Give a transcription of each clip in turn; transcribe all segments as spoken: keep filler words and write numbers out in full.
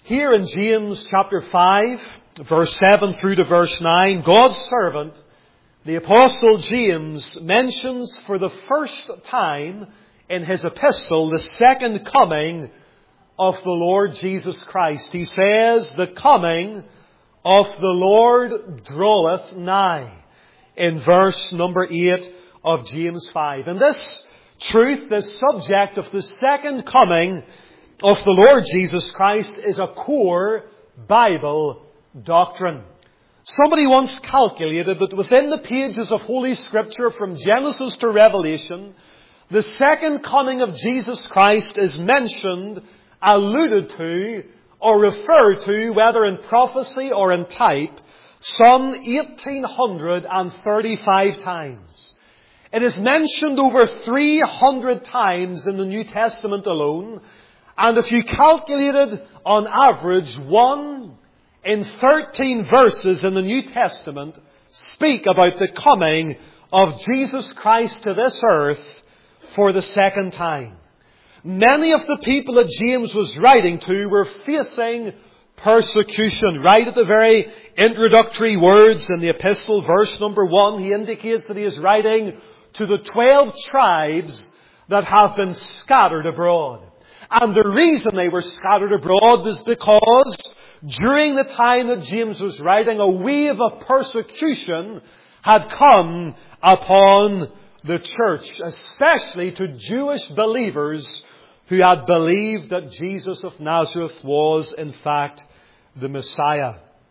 Here in James chapter five, verse seven through to verse nine, God's servant, the Apostle James, mentions for the first time in his epistle the second coming of the Lord Jesus Christ. He says, "The coming of the Lord draweth nigh," in verse number eight of James five. And this truth, this subject of the second coming of the Lord Jesus Christ, is a core Bible doctrine. Somebody once calculated that within the pages of Holy Scripture from Genesis to Revelation, the second coming of Jesus Christ is mentioned, alluded to, or referred to, whether in prophecy or in type, some eighteen thirty-five times. It is mentioned over three hundred times in the New Testament alone. And if you calculated on average, one in thirteen verses in the New Testament speak about the coming of Jesus Christ to this earth for the second time. Many of the people that James was writing to were facing persecution. Right at the very introductory words in the epistle, verse number one, he indicates that he is writing to the twelve tribes that have been scattered abroad. And the reason they were scattered abroad was because during the time that James was writing, a wave of persecution had come upon the church, especially to Jewish believers who had believed that Jesus of Nazareth was in fact the Messiah.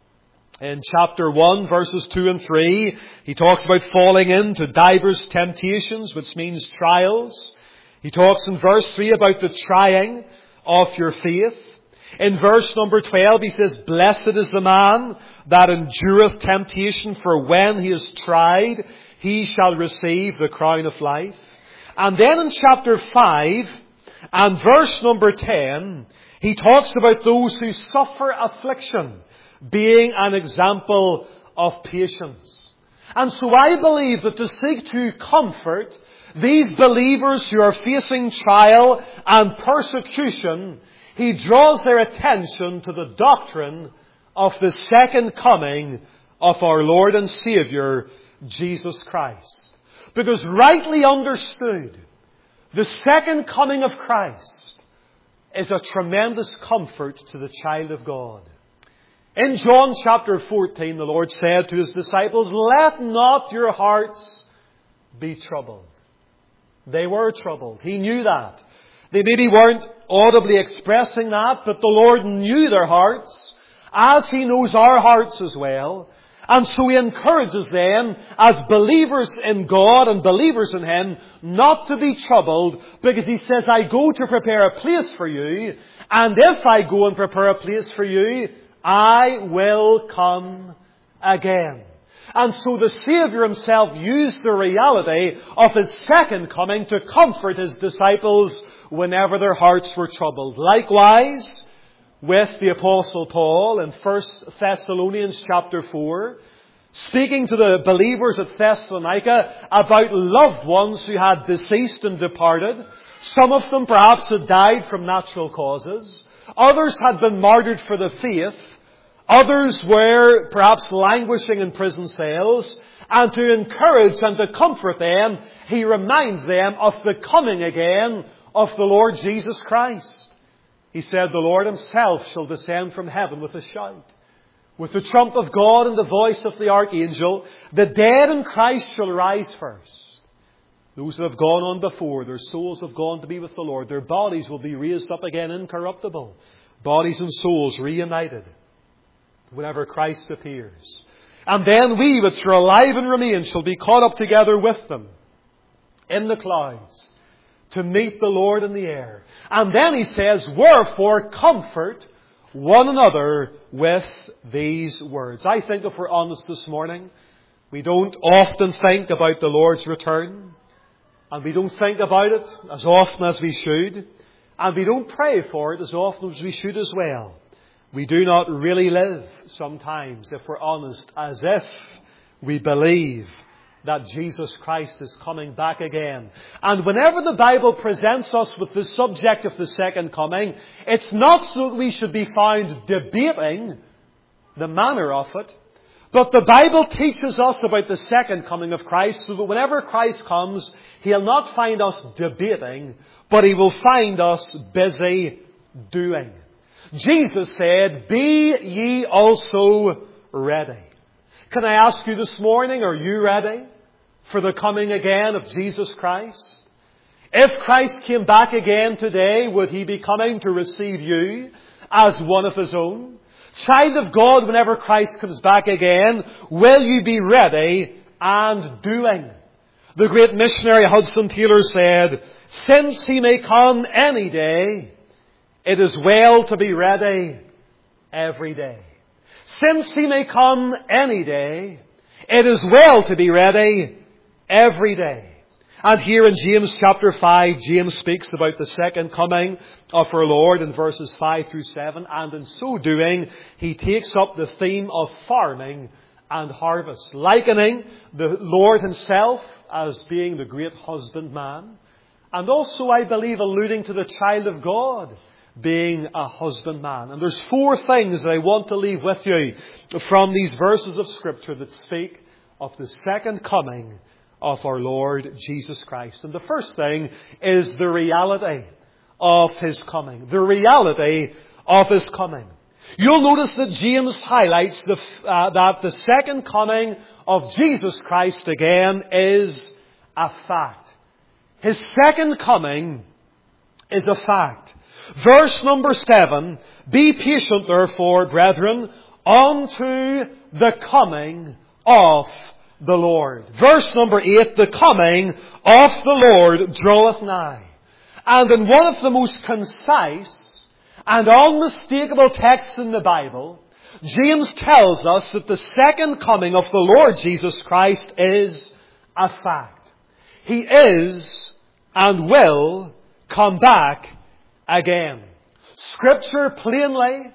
In chapter one, verses two and three, he talks about falling into divers temptations, which means trials. He talks in verse three about the trying of your faith. In verse number twelve, he says, "Blessed is the man that endureth temptation, for when he is tried, he shall receive the crown of life." And then in chapter five and verse number ten, he talks about those who suffer affliction, being an example of patience. And so I believe that to seek to comfort these believers who are facing trial and persecution, he draws their attention to the doctrine of the second coming of our Lord and Saviour, Jesus Christ. Because rightly understood, the second coming of Christ is a tremendous comfort to the child of God. In John chapter fourteen, the Lord said to His disciples, "Let not your hearts be troubled." They were troubled. He knew that. They maybe weren't audibly expressing that, but the Lord knew their hearts, as He knows our hearts as well. And so He encourages them, as believers in God and believers in Him, not to be troubled, because He says, "I go to prepare a place for you, and if I go and prepare a place for you, I will come again." And so the Saviour Himself used the reality of His second coming to comfort His disciples whenever their hearts were troubled. Likewise, with the Apostle Paul in First Thessalonians chapter four, speaking to the believers at Thessalonica about loved ones who had deceased and departed. Some of them perhaps had died from natural causes. Others had been martyred for the faith. Others were perhaps languishing in prison cells. And to encourage and to comfort them, he reminds them of the coming again of the Lord Jesus Christ. He said, "The Lord Himself shall descend from heaven with a shout, with the trump of God and the voice of the archangel. The dead in Christ shall rise first. Those that have gone on before, their souls have gone to be with the Lord. Their bodies will be raised up again incorruptible. Bodies and souls reunited whenever Christ appears. And then we which are alive and remain shall be caught up together with them in the clouds to meet the Lord in the air." And then he says, "Wherefore comfort one another with these words." I think if we're honest this morning, we don't often think about the Lord's return. And we don't think about it as often as we should. And we don't pray for it as often as we should as well. We do not really live sometimes, if we're honest, as if we believe that Jesus Christ is coming back again. And whenever the Bible presents us with the subject of the second coming, it's not so that we should be found debating the manner of it, but the Bible teaches us about the second coming of Christ, so that whenever Christ comes, He'll not find us debating, but He will find us busy doing. Jesus said, "Be ye also ready." Can I ask you this morning, are you ready for the coming again of Jesus Christ? If Christ came back again today, would He be coming to receive you as one of His own? Child of God, whenever Christ comes back again, will you be ready and doing? The great missionary Hudson Taylor said, "Since He may come any day, it is well to be ready every day." Since He may come any day, it is well to be ready every day. And here in James chapter five, James speaks about the second coming of our Lord in verses five through seven. And in so doing, he takes up the theme of farming and harvest, likening the Lord Himself as being the great husbandman. And also, I believe, alluding to the child of God being a husbandman. And there's four things that I want to leave with you from these verses of Scripture that speak of the second coming of our Lord Jesus Christ. And the first thing is the reality of His coming. The reality of His coming. You'll notice that James highlights the, uh, that the second coming of Jesus Christ again is a fact. His second coming is a fact. Verse number seven, "Be patient therefore, brethren, unto the coming of the Lord." Verse number eight, "The coming of the Lord draweth nigh." And in one of the most concise and unmistakable texts in the Bible, James tells us that the second coming of the Lord Jesus Christ is a fact. He is and will come back again. Scripture plainly,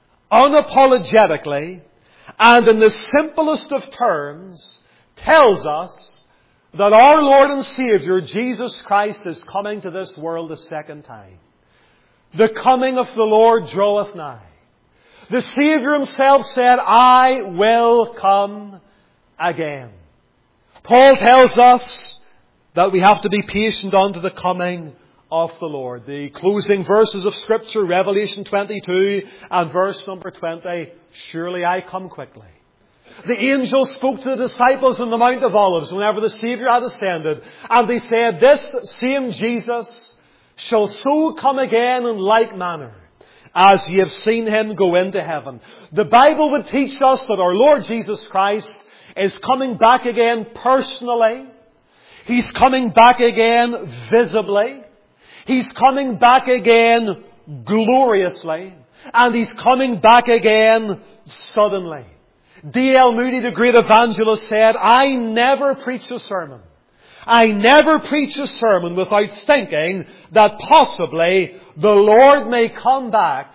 unapologetically, and in the simplest of terms, tells us that our Lord and Savior, Jesus Christ, is coming to this world a second time. The coming of the Lord draweth nigh. The Savior Himself said, "I will come again." Paul tells us that we have to be patient unto the coming of the Lord. The closing verses of Scripture, Revelation twenty-two and verse number twenty, "Surely I come quickly." The angel spoke to the disciples on the Mount of Olives whenever the Saviour had ascended, and they said, "This same Jesus shall so come again in like manner as ye have seen Him go into heaven." The Bible would teach us that our Lord Jesus Christ is coming back again personally. He's coming back again visibly. He's coming back again gloriously. And He's coming back again suddenly. D L Moody, the great evangelist, said, "I never preach a sermon. I never preach a sermon without thinking that possibly the Lord may come back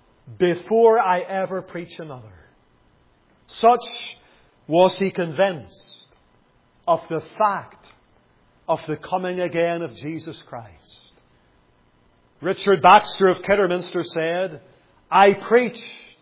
before I ever preach another." Such was he convinced of the fact of the coming again of Jesus Christ. Richard Baxter of Kidderminster said, "I preached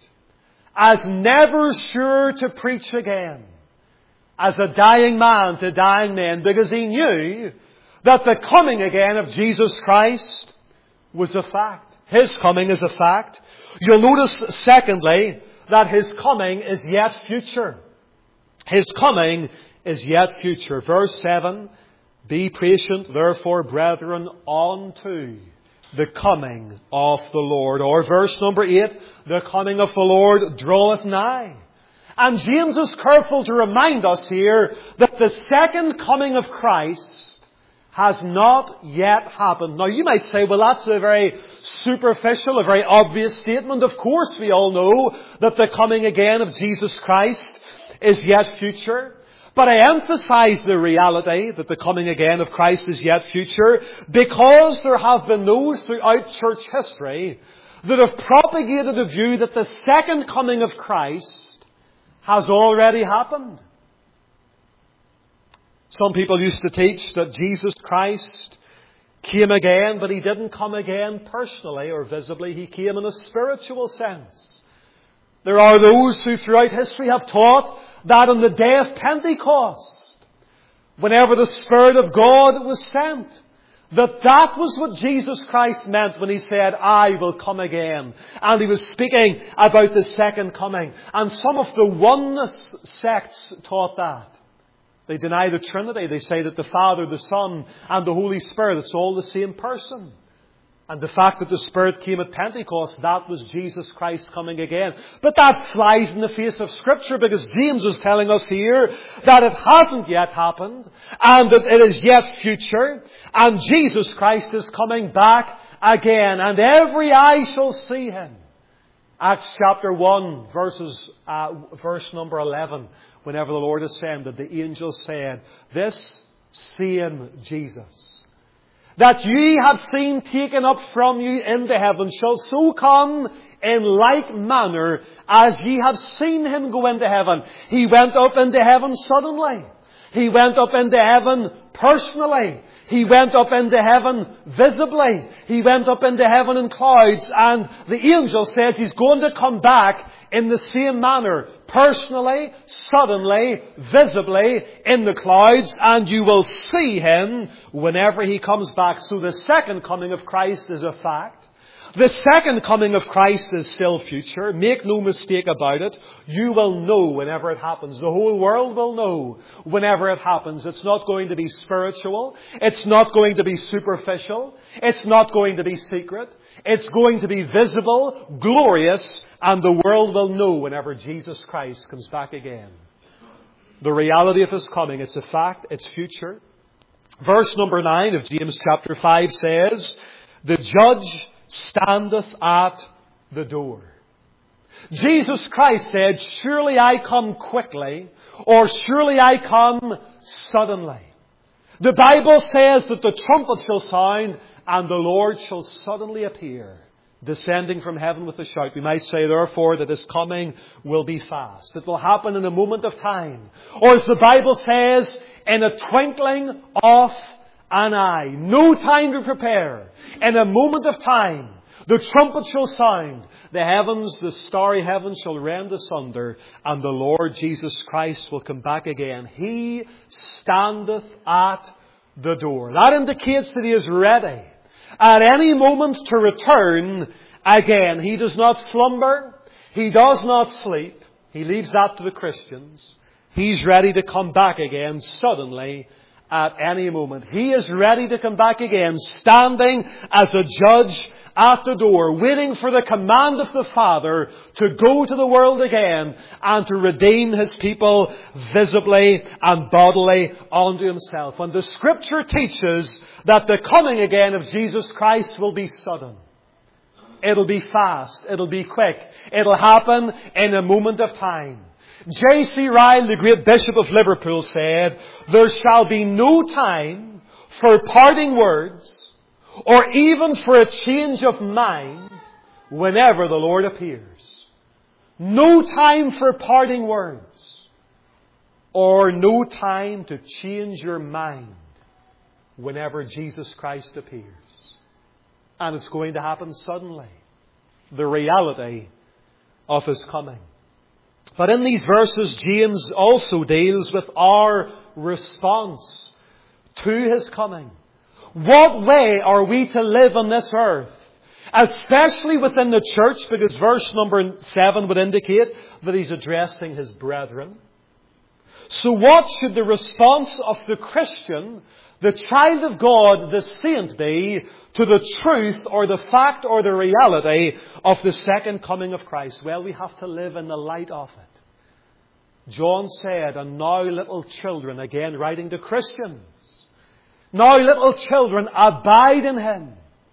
as never sure to preach again as a dying man to dying men, because he knew that the coming again of Jesus Christ was a fact." His coming is a fact. You'll notice, secondly, that His coming is yet future. His coming is yet future. Verse seven, "Be patient, therefore, brethren, unto the coming of the Lord." Or verse number eight, "The coming of the Lord draweth nigh." And James is careful to remind us here that the second coming of Christ has not yet happened. Now you might say, well, that's a very superficial, a very obvious statement. Of course we all know that the coming again of Jesus Christ is yet future. But I emphasize the reality that the coming again of Christ is yet future because there have been those throughout church history that have propagated a view that the second coming of Christ has already happened. Some people used to teach that Jesus Christ came again, but He didn't come again personally or visibly. He came in a spiritual sense. There are those who throughout history have taught that on the day of Pentecost, whenever the Spirit of God was sent, that that was what Jesus Christ meant when He said, I will come again. And He was speaking about the second coming. And some of the oneness sects taught that. They deny the Trinity. They say that the Father, the Son, and the Holy Spirit, it's all the same person. And the fact that the Spirit came at Pentecost, that was Jesus Christ coming again. But that flies in the face of Scripture, because James is telling us here that it hasn't yet happened, and that it is yet future, and Jesus Christ is coming back again, and every eye shall see Him. Acts chapter one, verses, uh, verse number eleven, whenever the Lord ascended, the angel said, this same Jesus that ye have seen taken up from you into heaven shall so come in like manner as ye have seen Him go into heaven. He went up into heaven suddenly. He went up into heaven personally. He went up into heaven visibly. He went up into heaven in clouds. And the angel said He's going to come back in the same manner, personally, suddenly, visibly, in the clouds, and you will see Him whenever He comes back. So the second coming of Christ is a fact. The second coming of Christ is still future. Make no mistake about it. You will know whenever it happens. The whole world will know whenever it happens. It's not going to be spiritual. It's not going to be superficial. It's not going to be secret. It's going to be visible, glorious, and the world will know whenever Jesus Christ comes back again. The reality of His coming, it's a fact, it's future. Verse number nine of James chapter five says, the judge standeth at the door. Jesus Christ said, surely I come quickly, or surely I come suddenly. The Bible says that the trumpet shall sound, and the Lord shall suddenly appear, descending from heaven with a shout. We might say, therefore, that His coming will be fast. It will happen in a moment of time. Or as the Bible says, in a twinkling of an eye. No time to prepare. In a moment of time, the trumpet shall sound. The heavens, the starry heavens shall rend asunder, and the Lord Jesus Christ will come back again. He standeth at the door. That indicates that He is ready at any moment to return again. He does not slumber. He does not sleep. He leaves that to the Christians. He's ready to come back again suddenly at any moment. He is ready to come back again, standing as a judge at the door, waiting for the command of the Father to go to the world again and to redeem His people visibly and bodily unto Himself. And the Scripture teaches that the coming again of Jesus Christ will be sudden. It'll be fast. It'll be quick. It'll happen in a moment of time. J C Ryle, the great Bishop of Liverpool, said, there shall be no time for parting words or even for a change of mind whenever the Lord appears. No time for parting words or no time to change your mind whenever Jesus Christ appears. And it's going to happen suddenly. The reality of His coming. But in these verses, James also deals with our response to His coming. What way are we to live on this earth? Especially within the church, because verse number seven would indicate that he's addressing his brethren. So what should the response of the Christian, the child of God, the saint be to the truth or the fact or the reality of the second coming of Christ? Well, we have to live in the light of it. John said, and now little children, again writing to Christians, now little children, abide in Him,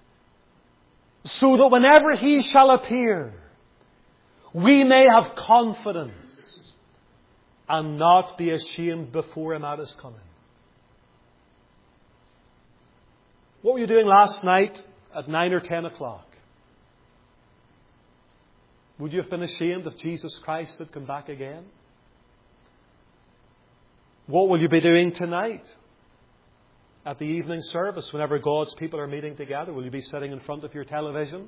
so that whenever He shall appear, we may have confidence and not be ashamed before Him at His coming. What were you doing last night at nine or ten o'clock? Would you have been ashamed if Jesus Christ had come back again? What will you be doing tonight at the evening service whenever God's people are meeting together? Will you be sitting in front of your television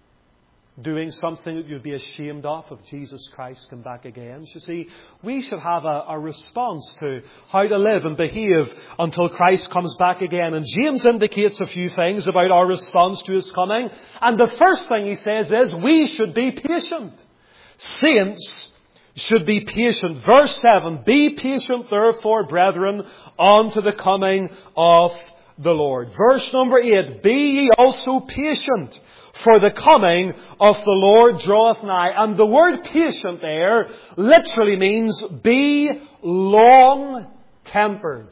doing something that you'd be ashamed of if Jesus Christ come back again? You see, we should have a, a response to how to live and behave until Christ comes back again. And James indicates a few things about our response to His coming. And the first thing he says is we should be patient. Saints should be patient. Verse seven, be patient therefore, brethren, unto the coming of the Lord. Verse number eight, be ye also patient, for the coming of the Lord draweth nigh. And the word patient there literally means be long-tempered.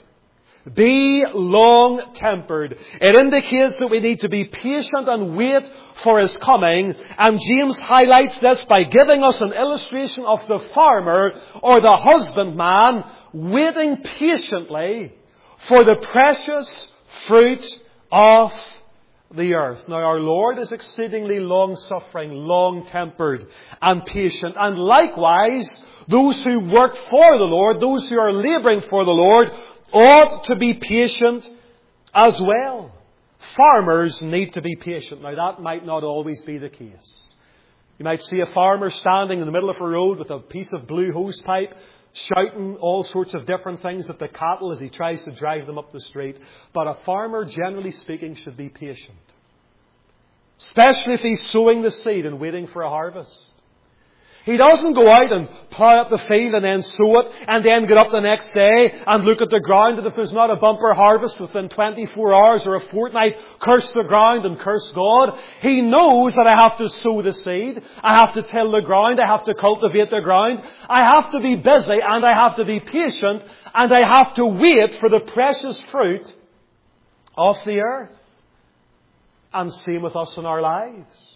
Be long-tempered. It indicates that we need to be patient and wait for His coming. And James highlights this by giving us an illustration of the farmer or the husbandman waiting patiently for the precious fruit of the earth. Now our Lord is exceedingly long-suffering, long-tempered and patient. And likewise, those who work for the Lord, those who are labouring for the Lord, ought to be patient as well. Farmers need to be patient. Now that might not always be the case. You might see a farmer standing in the middle of a road with a piece of blue hose pipe, shouting all sorts of different things at the cattle as he tries to drive them up the street. But a farmer, generally speaking, should be patient. Especially if he's sowing the seed and waiting for a harvest. He doesn't go out and plough up the field and then sow it and then get up the next day and look at the ground, and if there's not a bumper harvest within twenty-four hours or a fortnight, curse the ground and curse God. He knows that I have to sow the seed, I have to till the ground, I have to cultivate the ground, I have to be busy and I have to be patient and I have to wait for the precious fruit of the earth. And same with us in our lives.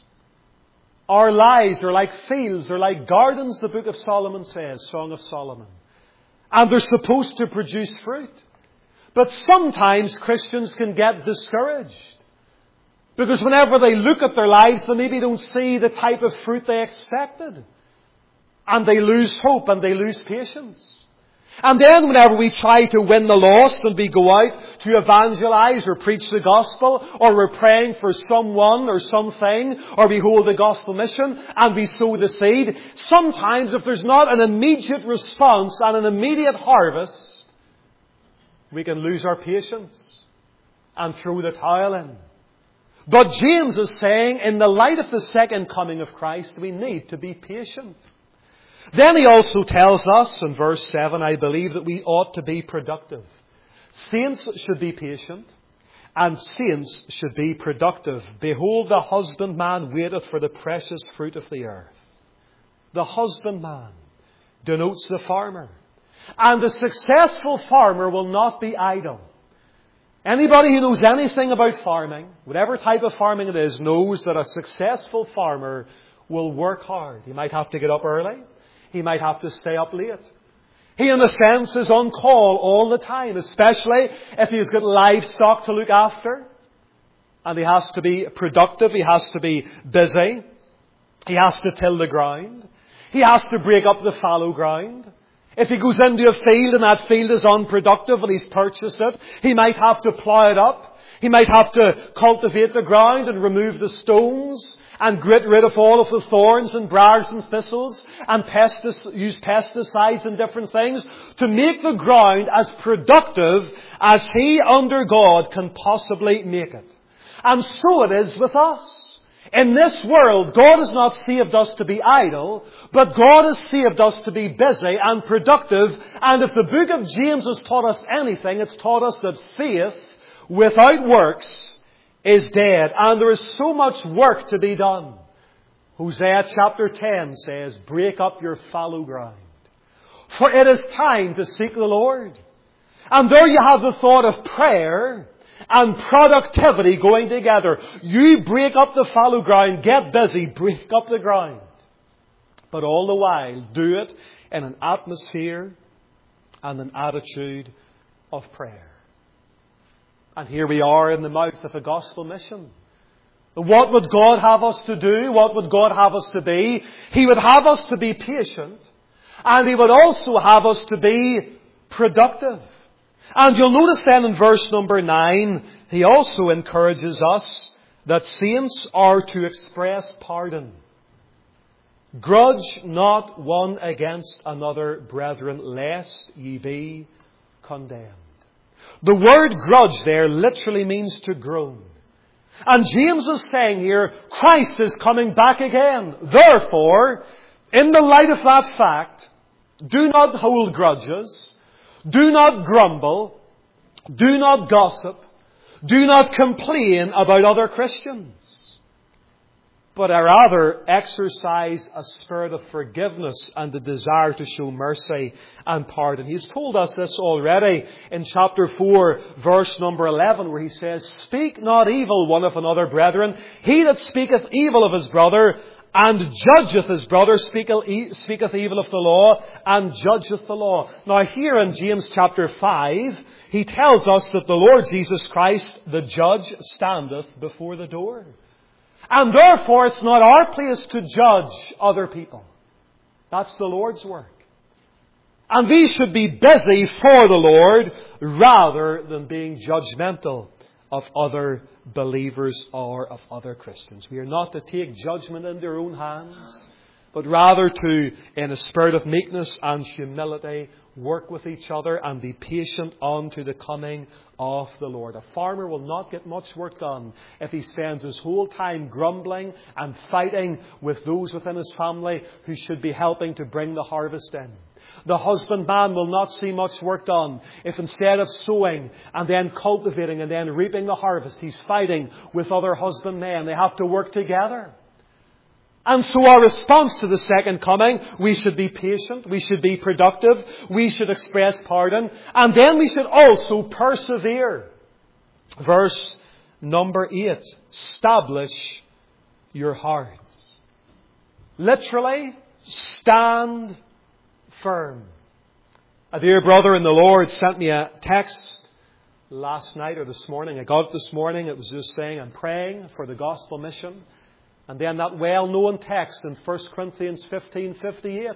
Our lives are like fields, they're like gardens, the book of Solomon says, Song of Solomon. And they're supposed to produce fruit. But sometimes Christians can get discouraged. Because whenever they look at their lives, they maybe don't see the type of fruit they expected. And they lose hope and they lose patience. And then whenever we try to win the lost and we go out to evangelize or preach the gospel, or we're praying for someone or something, or we hold a gospel mission and we sow the seed, sometimes if there's not an immediate response and an immediate harvest, we can lose our patience and throw the towel in. But James is saying, in the light of the second coming of Christ, we need to be patient. Then he also tells us in verse seven, I believe, that we ought to be productive. Saints should be patient, and saints should be productive. Behold, the husbandman waiteth for the precious fruit of the earth. The husbandman denotes the farmer. And the successful farmer will not be idle. Anybody who knows anything about farming, whatever type of farming it is, knows that a successful farmer will work hard. He might have to get up early. He might have to stay up late. He, in a sense, is on call all the time, especially if he's got livestock to look after. And he has to be productive. He has to be busy. He has to till the ground. He has to break up the fallow ground. If he goes into a field and that field is unproductive and he's purchased it, he might have to plough it up. He might have to cultivate the ground and remove the stones and get rid of all of the thorns and briars and thistles and pestic- use pesticides and different things to make the ground as productive as he, under God, can possibly make it. And so it is with us. In this world, God has not saved us to be idle, but God has saved us to be busy and productive. And if the book of James has taught us anything, it's taught us that faith without works is dead. And there is so much work to be done. Hosea chapter ten says, break up your fallow ground, for it is time to seek the Lord. And there you have the thought of prayer and productivity going together. You break up the fallow ground, get busy, break up the ground. But all the while, do it in an atmosphere and an attitude of prayer. And here we are in the mouth of a gospel mission. What would God have us to do? What would God have us to be? He would have us to be patient. And He would also have us to be productive. And you'll notice then in verse number nine, he also encourages us that saints are to express pardon. Grudge not one against another, brethren, lest ye be condemned. The word grudge there literally means to groan. And James is saying here, Christ is coming back again. Therefore, in the light of that fact, do not hold grudges, do not grumble, do not gossip, do not complain about other Christians, but rather exercise a spirit of forgiveness and the desire to show mercy and pardon. He's told us this already in chapter four, verse number eleven, where he says, Speak not evil one of another, brethren. He that speaketh evil of his brother and judgeth his brother speaketh evil of the law and judgeth the law. Now here in James chapter five, he tells us that the Lord Jesus Christ, the judge, standeth before the door. And therefore, it's not our place to judge other people. That's the Lord's work. And we should be busy for the Lord rather than being judgmental of other believers or of other Christians. We are not to take judgment into our own hands, but rather to, in a spirit of meekness and humility, work with each other and be patient unto the coming of the Lord. A farmer will not get much work done if he spends his whole time grumbling and fighting with those within his family who should be helping to bring the harvest in. The husbandman will not see much work done if instead of sowing and then cultivating and then reaping the harvest, he's fighting with other husbandmen. They have to work together. And so our response to the second coming, we should be patient, we should be productive, we should express pardon, and then we should also persevere. Verse number eight, establish your hearts. Literally, stand firm. A dear brother in the Lord sent me a text last night or this morning. I got it this morning. It was just saying, I'm praying for the gospel mission. And then that well-known text in First Corinthians fifteen fifty-eight,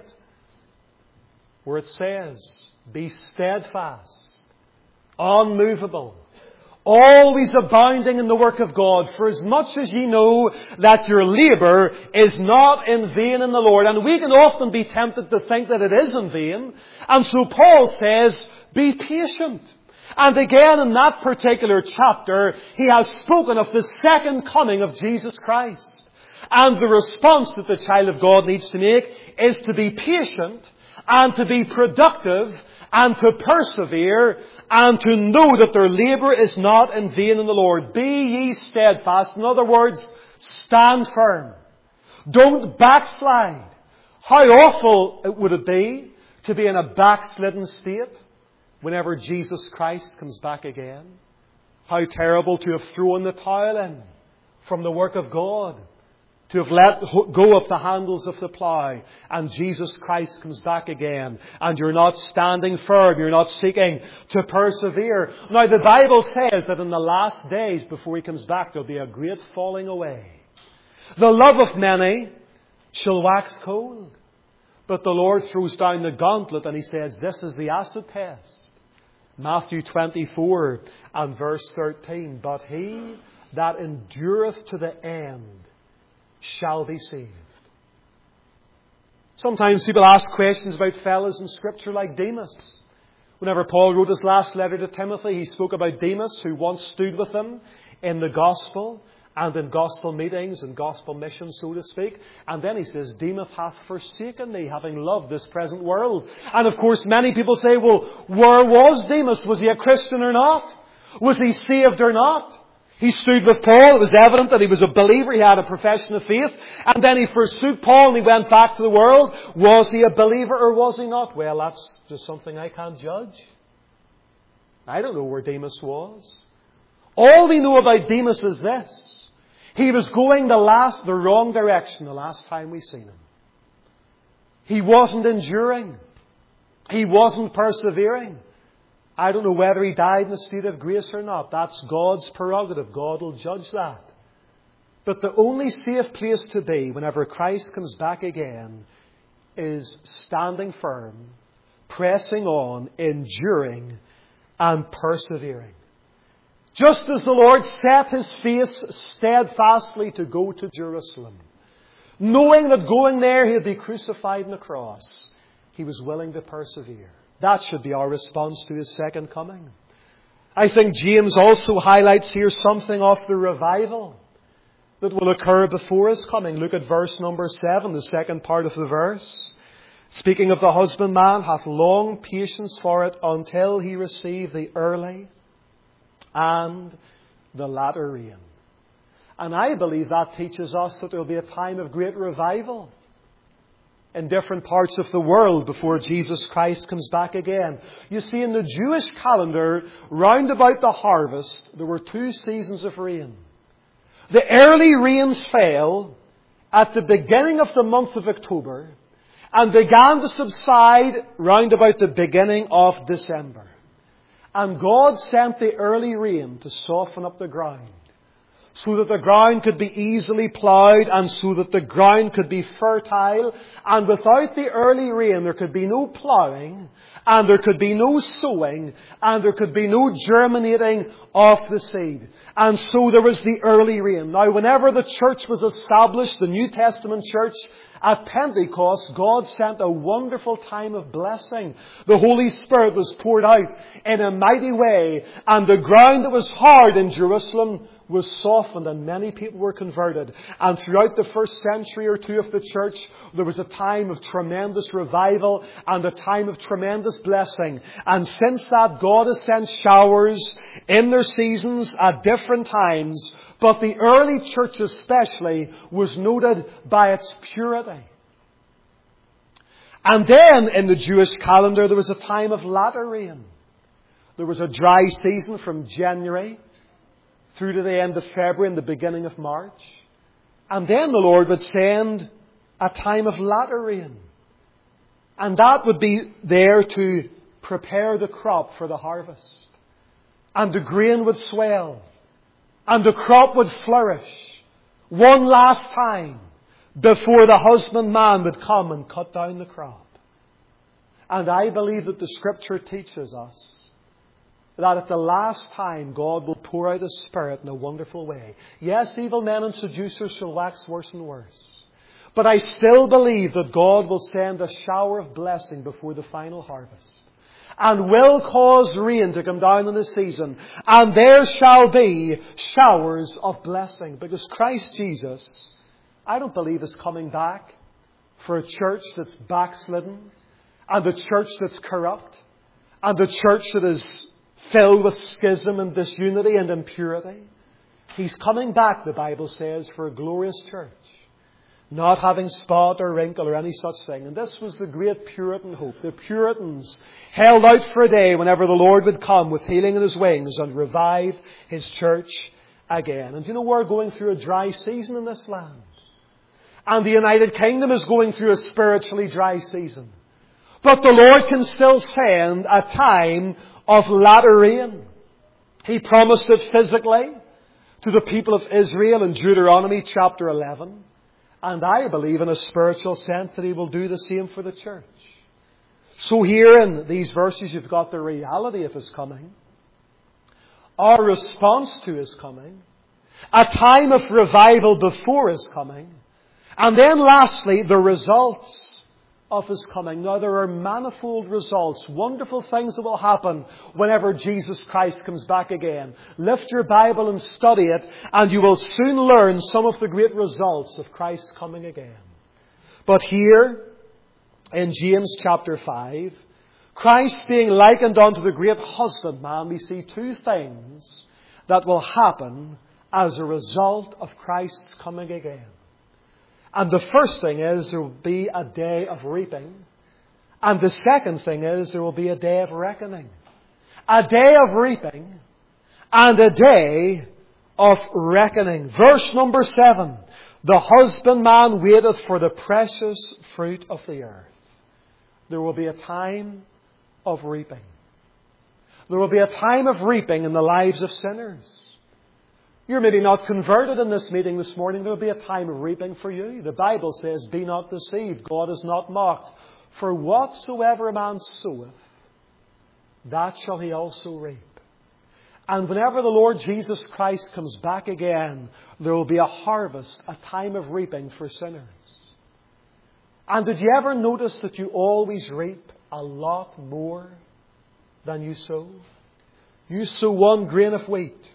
where it says, Be steadfast, unmovable, always abounding in the work of God, for as much as ye know that your labour is not in vain in the Lord. And we can often be tempted to think that it is in vain. And so Paul says, Be patient. And again in that particular chapter, he has spoken of the second coming of Jesus Christ. And the response that the child of God needs to make is to be patient and to be productive and to persevere and to know that their labour is not in vain in the Lord. Be ye steadfast. In other words, stand firm. Don't backslide. How awful would it be to be in a backslidden state whenever Jesus Christ comes back again? How terrible to have thrown the towel in from the work of God, to have let go of the handles of the plough, and Jesus Christ comes back again, and you're not standing firm, you're not seeking to persevere. Now the Bible says that in the last days before He comes back, there'll be a great falling away. The love of many shall wax cold. But the Lord throws down the gauntlet and He says, this is the acid test. Matthew twenty-four and verse thirteen. But he that endureth to the end shall be saved. Sometimes people ask questions about fellows in Scripture like Demas. Whenever Paul wrote his last letter to Timothy, he spoke about Demas, who once stood with him in the gospel and in gospel meetings and gospel missions, so to speak. And then he says, Demas hath forsaken me, having loved this present world. And of course, many people say, well, where was Demas? Was he a Christian or not? Was he saved or not? He stood with Paul. It was evident that he was a believer. He had a profession of faith. And then he forsook Paul and he went back to the world. Was he a believer or was he not? Well, that's just something I can't judge. I don't know where Demas was. All we know about Demas is this. He was going the last, the wrong direction the last time we seen him. He wasn't enduring. He wasn't persevering. I don't know whether he died in a state of grace or not. That's God's prerogative. God will judge that. But the only safe place to be whenever Christ comes back again is standing firm, pressing on, enduring, and persevering. Just as the Lord set His face steadfastly to go to Jerusalem, knowing that going there He'd be crucified on the cross, He was willing to persevere. That should be our response to His second coming. I think James also highlights here something of the revival that will occur before His coming. Look at verse number seven, the second part of the verse. Speaking of the husbandman, hath long patience for it until he receive the early and the latter rain. And I believe that teaches us that there will be a time of great revival in different parts of the world before Jesus Christ comes back again. You see, in the Jewish calendar, round about the harvest, there were two seasons of rain. The early rains fell at the beginning of the month of October and began to subside round about the beginning of December. And God sent the early rain to soften up the ground, so that the ground could be easily ploughed and so that the ground could be fertile. And without the early rain, there could be no ploughing, and there could be no sowing, and there could be no germinating of the seed. And so there was the early rain. Now, whenever the church was established, the New Testament church, at Pentecost, God sent a wonderful time of blessing. The Holy Spirit was poured out in a mighty way, and the ground that was hard in Jerusalem was softened, and many people were converted. And throughout the first century or two of the church, there was a time of tremendous revival and a time of tremendous blessing. And since that, God has sent showers in their seasons at different times. But the early church especially was noted by its purity. And then in the Jewish calendar, there was a time of latter rain. There was a dry season from January through to the end of February and the beginning of March. And then the Lord would send a time of latter rain. And that would be there to prepare the crop for the harvest. And the grain would swell. And the crop would flourish one last time before the husbandman would come and cut down the crop. And I believe that the Scripture teaches us that at the last time God will pour out His Spirit in a wonderful way. Yes, evil men and seducers shall wax worse and worse. But I still believe that God will send a shower of blessing before the final harvest, and will cause rain to come down in the season. And there shall be showers of blessing. Because Christ Jesus, I don't believe, is coming back for a church that's backslidden, and a church that's corrupt, and a church that is filled with schism and disunity and impurity. He's coming back, the Bible says, for a glorious church, not having spot or wrinkle or any such thing. And this was the great Puritan hope. The Puritans held out for a day whenever the Lord would come with healing in His wings and revive His church again. And you know, we're going through a dry season in this land. And the United Kingdom is going through a spiritually dry season. But the Lord can still send a time of latter rain. He promised it physically to the people of Israel in Deuteronomy chapter eleven. And I believe in a spiritual sense that He will do the same for the church. So here in these verses you've got the reality of His coming, our response to His coming, a time of revival before His coming, and then lastly the results of His coming. Now, there are manifold results, wonderful things that will happen whenever Jesus Christ comes back again. Lift your Bible and study it, and you will soon learn some of the great results of Christ's coming again. But here, in James chapter five, Christ being likened unto the great husbandman, we see two things that will happen as a result of Christ's coming again. And the first thing is there will be a day of reaping. And the second thing is there will be a day of reckoning. A day of reaping and a day of reckoning. Verse number seven. The husbandman waiteth for the precious fruit of the earth. There will be a time of reaping. There will be a time of reaping in the lives of sinners. You're maybe not converted in this meeting this morning. There will be a time of reaping for you. The Bible says, be not deceived. God is not mocked. For whatsoever a man soweth, that shall he also reap. And whenever the Lord Jesus Christ comes back again, there will be a harvest, a time of reaping for sinners. And did you ever notice that you always reap a lot more than you sow? You sow one grain of wheat.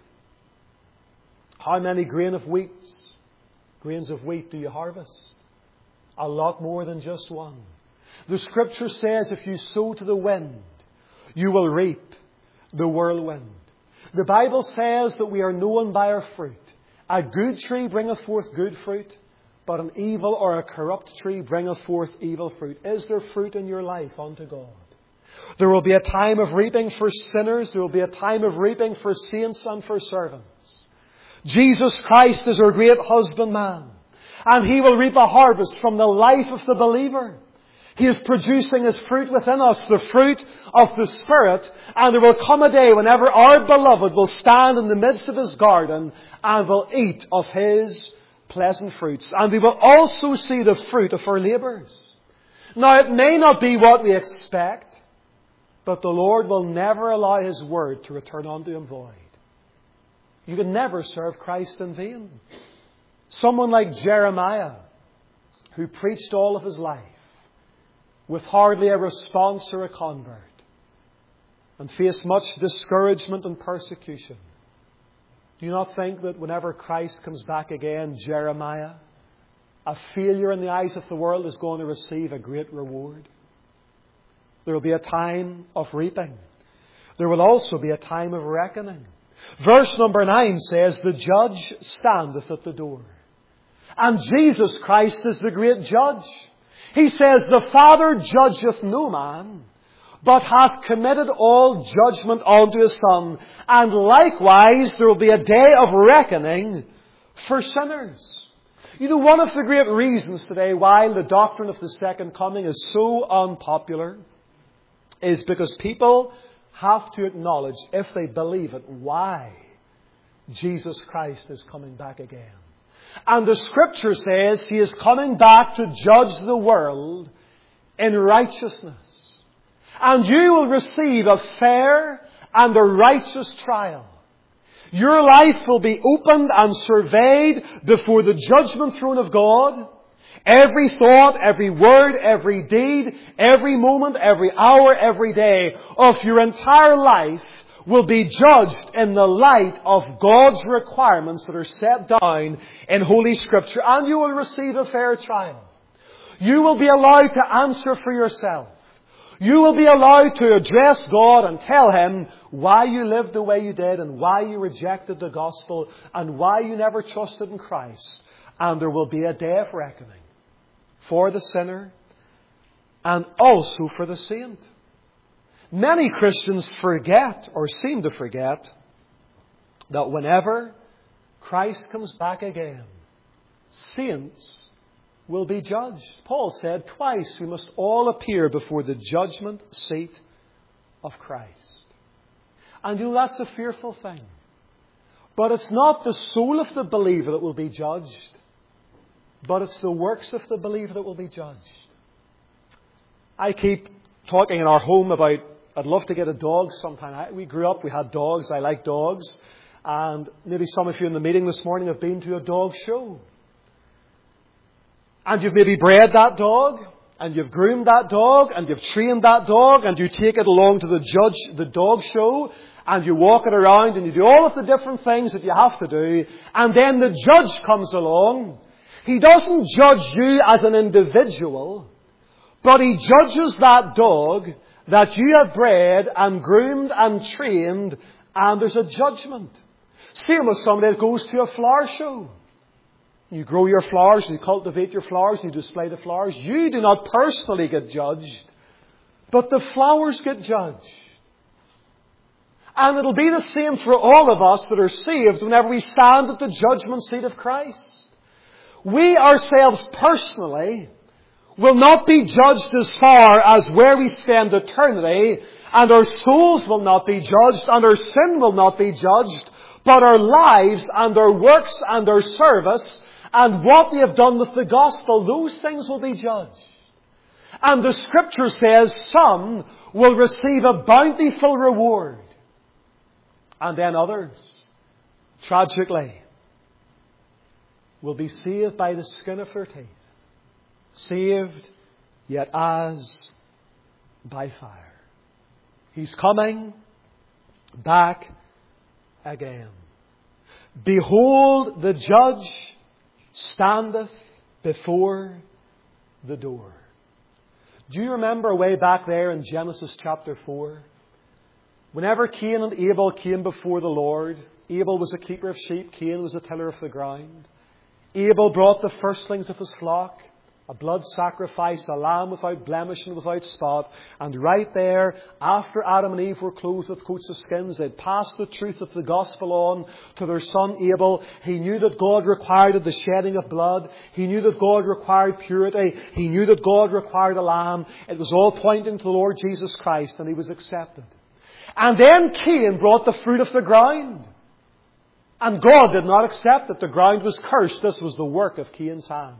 How many grain of wheats, grains of wheat do you harvest? A lot more than just one. The Scripture says if you sow to the wind, you will reap the whirlwind. The Bible says that we are known by our fruit. A good tree bringeth forth good fruit, but an evil or a corrupt tree bringeth forth evil fruit. Is there fruit in your life unto God? There will be a time of reaping for sinners. There will be a time of reaping for saints and for servants. Jesus Christ is our great husbandman, and He will reap a harvest from the life of the believer. He is producing His fruit within us, the fruit of the Spirit. And there will come a day whenever our beloved will stand in the midst of His garden and will eat of His pleasant fruits. And we will also see the fruit of our labours. Now, it may not be what we expect, but the Lord will never allow His word to return unto Him void. You can never serve Christ in vain. Someone like Jeremiah, who preached all of his life, with hardly a response or a convert, and faced much discouragement and persecution. Do you not think that whenever Christ comes back again, Jeremiah, a failure in the eyes of the world, is going to receive a great reward? There will be a time of reaping. There will also be a time of reckoning. Verse number nine says, the judge standeth at the door. And Jesus Christ is the great judge. He says, the Father judgeth no man, but hath committed all judgment unto His Son. And likewise, there will be a day of reckoning for sinners. You know, one of the great reasons today why the doctrine of the second coming is so unpopular is because people have to acknowledge, if they believe it, why Jesus Christ is coming back again. And the Scripture says He is coming back to judge the world in righteousness. And you will receive a fair and a righteous trial. Your life will be opened and surveyed before the judgment throne of God. Every thought, every word, every deed, every moment, every hour, every day of your entire life will be judged in the light of God's requirements that are set down in Holy Scripture. And you will receive a fair trial. You will be allowed to answer for yourself. You will be allowed to address God and tell Him why you lived the way you did and why you rejected the gospel and why you never trusted in Christ. And there will be a day of reckoning for the sinner and also for the saint. Many Christians forget, or seem to forget, that whenever Christ comes back again, saints will be judged. Paul said twice we must all appear before the judgment seat of Christ. And you know, that's a fearful thing. But it's not the soul of the believer that will be judged, but it's the works of the believer that will be judged. I keep talking in our home about I'd love to get a dog sometime. I, we grew up, we had dogs. I like dogs. And maybe some of you in the meeting this morning have been to a dog show. And you've maybe bred that dog, and you've groomed that dog, and you've trained that dog, and you take it along to the judge, the dog show, and you walk it around, and you do all of the different things that you have to do. And then the judge comes along. He doesn't judge you as an individual, but He judges that dog that you have bred and groomed and trained, and there's a judgment. Same with somebody that goes to a flower show. You grow your flowers, you cultivate your flowers, you display the flowers. You do not personally get judged, but the flowers get judged. And it'll be the same for all of us that are saved whenever we stand at the judgment seat of Christ. We ourselves personally will not be judged as far as where we spend eternity, and our souls will not be judged, and our sin will not be judged, but our lives and our works and our service and what we have done with the gospel, those things will be judged. And the Scripture says some will receive a bountiful reward. And then others, tragically, will be saved by the skin of their teeth. Saved, yet as by fire. He's coming back again. Behold, the judge standeth before the door. Do you remember way back there in Genesis chapter four? Whenever Cain and Abel came before the Lord, Abel was a keeper of sheep, Cain was a tiller of the ground. Abel brought the firstlings of his flock, a blood sacrifice, a lamb without blemish and without spot. And right there, after Adam and Eve were clothed with coats of skins, they'd passed the truth of the gospel on to their son Abel. He knew that God required the shedding of blood. He knew that God required purity. He knew that God required a lamb. It was all pointing to the Lord Jesus Christ, and he was accepted. And then Cain brought the fruit of the ground. And God did not accept it. The ground was cursed. This was the work of Cain's hands.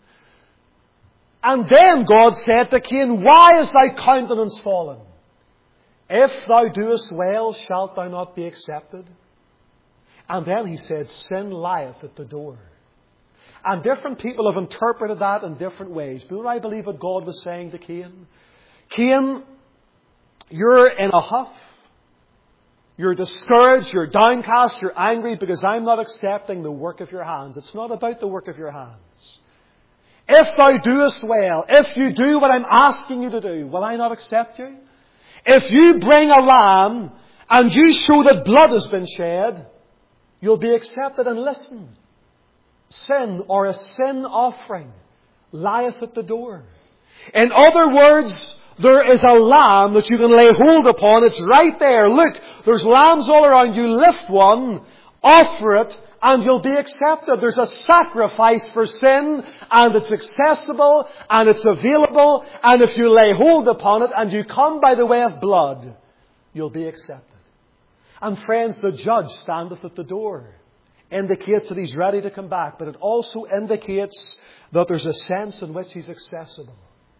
And then God said to Cain, why is thy countenance fallen? If thou doest well, shalt thou not be accepted? And then he said, sin lieth at the door. And different people have interpreted that in different ways. But I believe what God was saying to Cain. Cain, you're in a huff. You're discouraged, you're downcast, you're angry because I'm not accepting the work of your hands. It's not about the work of your hands. If thou doest well, if you do what I'm asking you to do, will I not accept you? If you bring a lamb and you show that blood has been shed, you'll be accepted. And listen, sin or a sin offering lieth at the door. In other words, there is a lamb that you can lay hold upon. It's right there. Look, there's lambs all around you. Lift one, offer it, and you'll be accepted. There's a sacrifice for sin, and it's accessible, and it's available, and if you lay hold upon it, and you come by the way of blood, you'll be accepted. And friends, the judge standeth at the door. Indicates that he's ready to come back, but it also indicates that there's a sense in which he's accessible.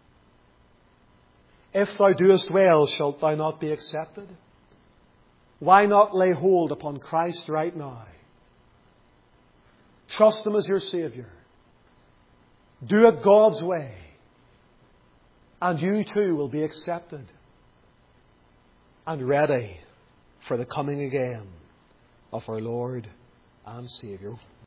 If thou doest well, shalt thou not be accepted? Why not lay hold upon Christ right now? Trust Him as your Saviour. Do it God's way. And you too will be accepted and ready for the coming again of our Lord and Saviour.